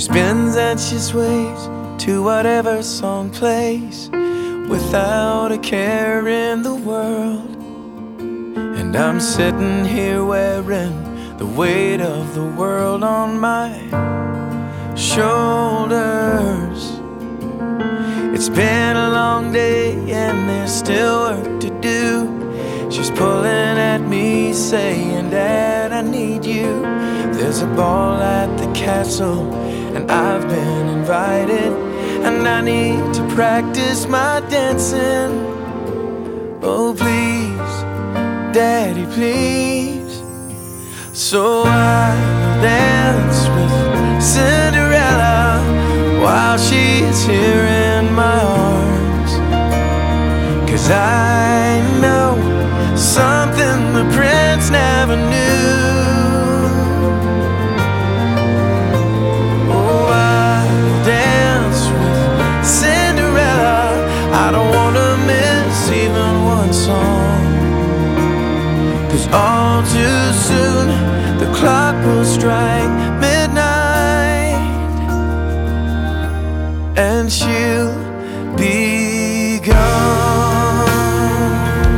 spins and she sways to whatever song plays, without a care in the world. And I'm sitting here wearing the weight of the world on my shoulders. It's been a long day and there's still work to do. She's pulling at me saying, Dad, I need you. There's a ball at the castle and I've been invited, and I need to practice my dancing. Oh please, Daddy, please. So I will dance with Cinderella while she's here in my arms, 'cause I know something the prince never knew. Oh, I will dance with Cinderella. I don't wanna miss even one song, 'cause all too soon the clock will strike midnight and she'll be gone.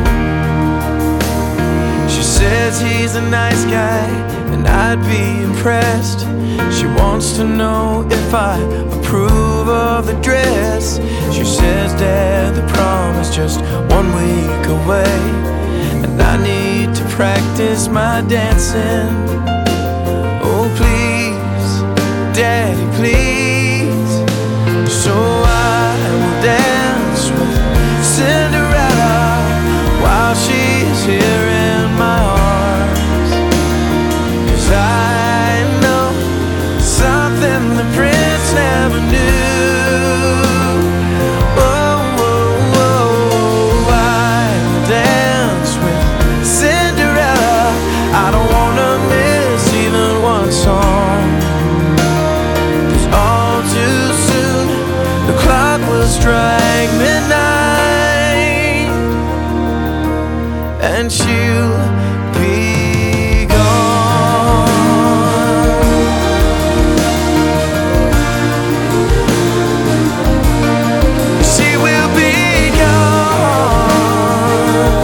She says he's a nice guy and I'd be impressed. She wants to know if I approve of the dress. She says, Dad, the prom is just 1 week away, and I need to practice my dancing. Oh please, Daddy, please. So I will dance with Cinderella while she's here in my arms, 'cause I know something the prince never knew. Oh, oh, oh, I will dance with Cinderella. I don't wanna miss even one song, 'cause all too soon the clock will strike midnight and she'll be gone. She will be gone.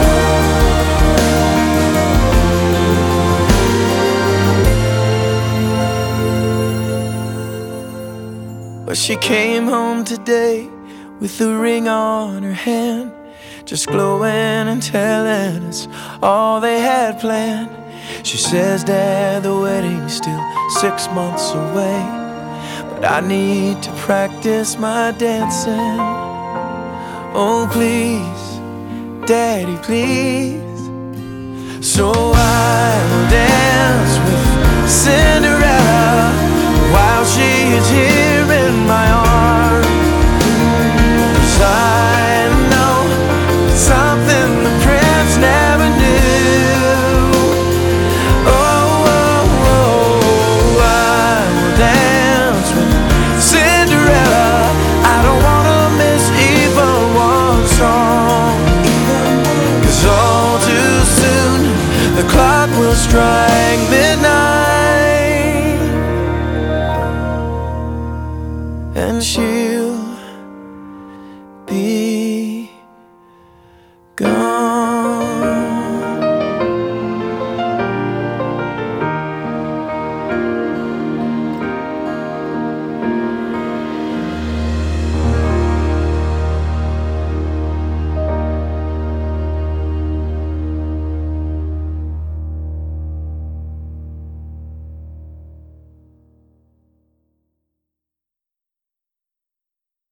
But she came home today with the ring on her hand, just glowing and telling us all they had planned. She says, Dad, the wedding's still 6 months away, but I need to practice my dancing. Oh please, Daddy, please. So I will dance with Cinderella while she is here in my arms, 'cause I know something the prince never knew. Oh, oh, oh, I will dance with Cinderella. I don't wanna miss even one song, 'cause all too soon the clock will strike midnight and she